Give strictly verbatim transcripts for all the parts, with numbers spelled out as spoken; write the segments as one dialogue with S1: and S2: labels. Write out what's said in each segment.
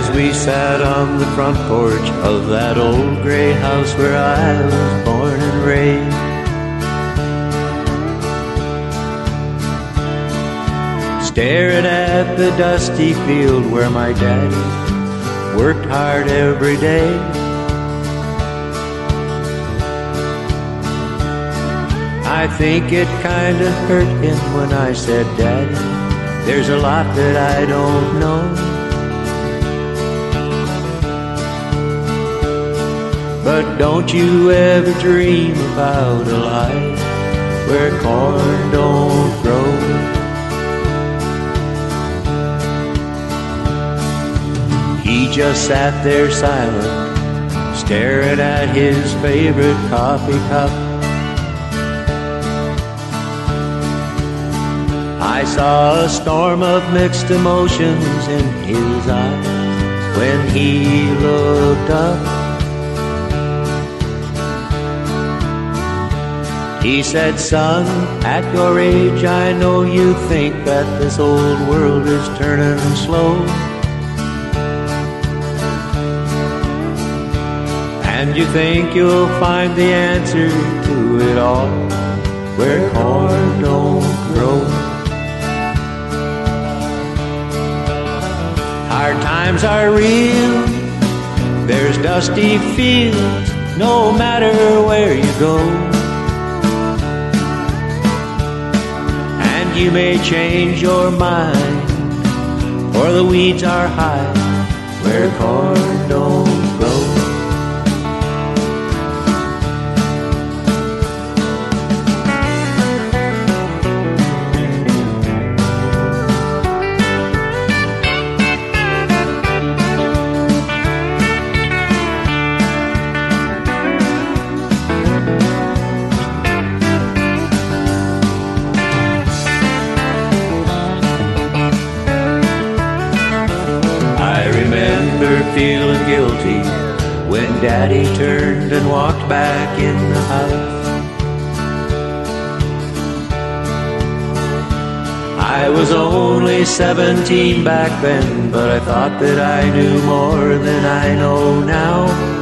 S1: as we sat on the front porch of that old gray house where I was born and raised. Staring at the dusty field where my daddy worked hard every day. I think it kinda hurt him when I said, Daddy, there's a lot that I don't know. But don't you ever dream about a life where corn don't grow. He just sat there silent, staring at his favorite coffee cup. I saw a storm of mixed emotions in his eyes when he looked up. He said, son, at your age I know you think that this old world is turning slow, and you think you'll find the answer to it all where corn don't grow. Hard times are real, there's dusty fields, no matter where you go. And you may change your mind, for the weeds are high where corn don't grow. Feeling guilty when Daddy turned and walked back in the house. I was only seventeen back then, but I thought that I knew more than I know now.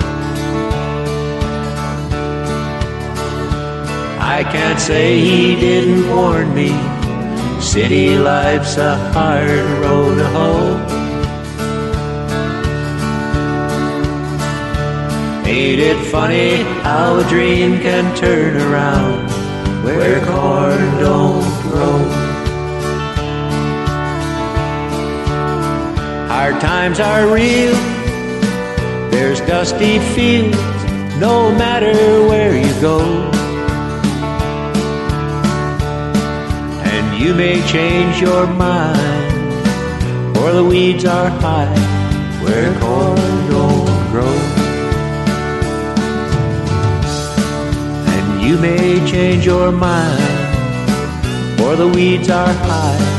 S1: I can't say he didn't warn me, city life's a hard road to hoe. Ain't it funny how a dream can turn around where corn don't grow? Hard times are real, there's dusty fields, no matter where you go. And you may change your mind, for the weeds are high where corn don't grow. You may change your mind, for the weeds are high